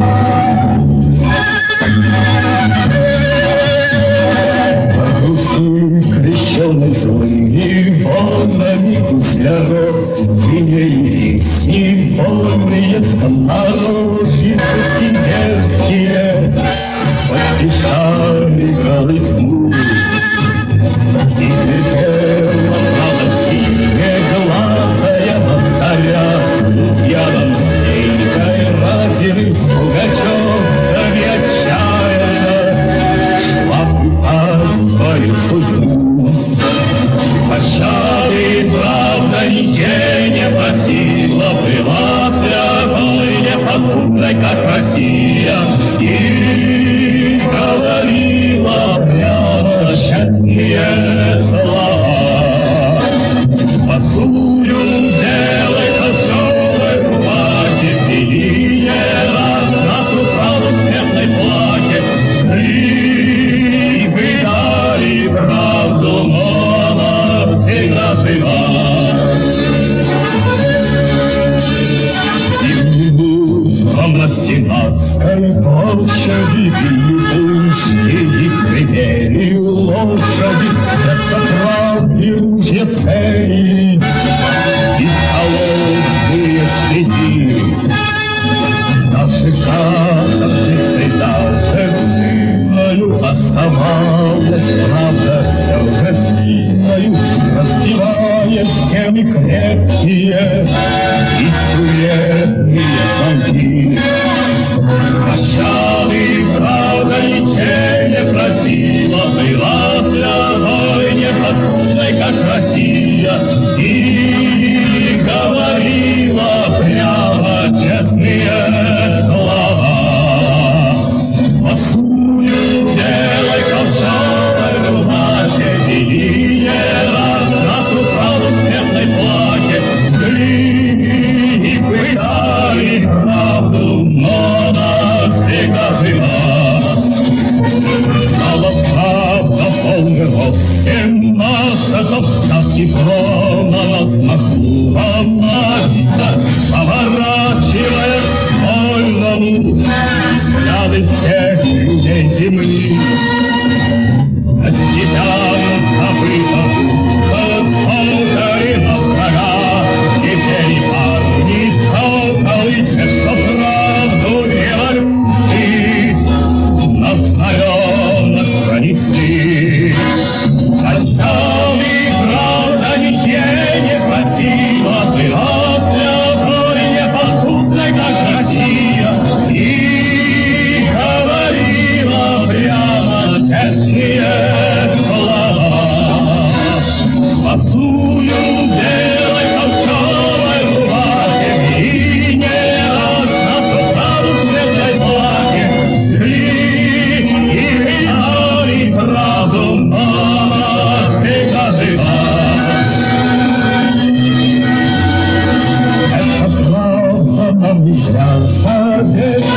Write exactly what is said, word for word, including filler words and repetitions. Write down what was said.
Крещеный злыми волнами взглядов, звенели песни, полные скоморожьи и дерзкие, посещали горы тьму. И летела правда синеглазая на царя с Лукьяном Стенькой, разились Пугачев царь отчаянно, шла пытать свою судьбу. Пощады, правда, нигде не просила, была святой, неподкупной, как Россия, и говорила прямо счастье слова. Посулю делай холщовой рубахи, пили не раз нас упало в светлой плахе, шли и пытали правду, но всегда жива. Зиму на Сенатской площади били пушки и гремели лошади, сердце правды ружья целились, и холодные шли. Наши каторжницы даже сыною оставалась правда все же силою, разбивая стены крепкие и тюремные замки. Прощалы, правда, ничего не просила, была святой, неподкупной, как Россия, и говорила прямо честные слова. Посулю делай холщовой рубахе, бели не раз нас упало в светлой плахе, шли и пытали правду, но навсегда жива. Стала правда полный рост семнадцатов, таски прона на знаку анализа, поворачивая к смольному взгляды всех людей земли. Степяну копыта солнца и на врага, и все и парни соколы, все, что правду революции на знаменах пронесли. Прощали, правда, ничего не просила, была святой, неподкупной, как Россия, и говорила прямо честные слова. Посулю делай холщовой рубахе, и не раз нашу правду в светлой плахе, шли и видали правду, но всегда жива. Это правда нам не зря завет.